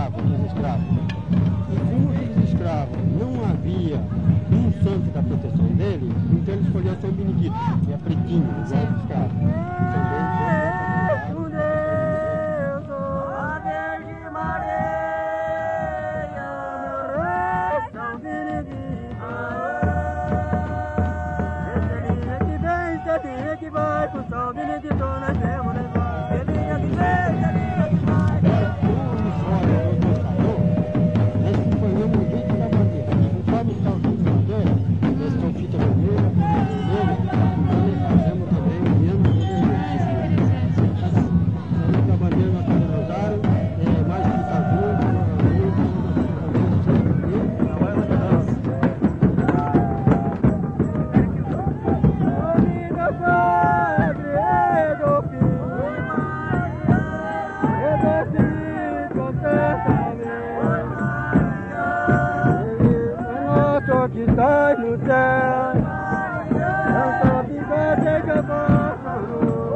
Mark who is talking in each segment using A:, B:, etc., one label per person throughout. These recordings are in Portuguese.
A: escravos, dos escravos. E como aqueles escravos não havia um santo da proteção dele, então ele escolheu São Benedito, que é pretinho, igual os escravos.
B: Que vai com São Benedito, nós temos levado. Selinha que vem, selinha que vai.
A: Nós acompanhamos o jeito da bandeira. Conforme está o jeito da bandeira, nós estamos fita vermelha, vermelha, então nós fazemos também o mesmo da bandeira nós fazemos rosário, mais fita azul, que estás no céu, Santa Bigode que eu posso,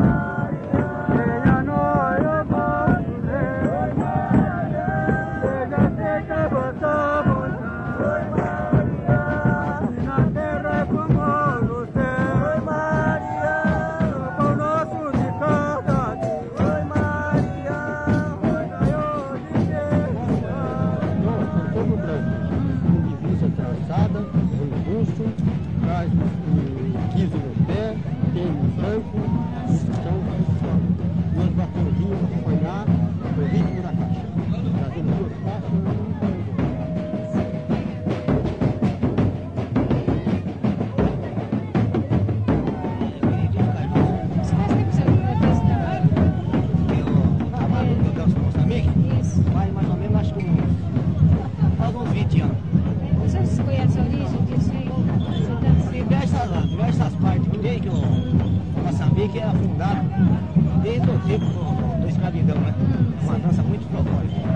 A: venha nós eu posso ver, seja seca vossa vontade, e na terra como no céu, o pão nosso de cada dia, oi Maria, oi de Deus. nós somos brancos. Traçada, robusto, traz quiso no pé, tênis branco, nós batonzinhos para acompanhar o ritmo da caixa. Trazendo duas caixas. Mais ou menos, acho que uns 20 anos.
C: Você conhece a origem disso aí?
A: Diversas partes que tem, que o Moçambique é afundado desde o tempo da escravidão, né? Uma dança muito folclórica.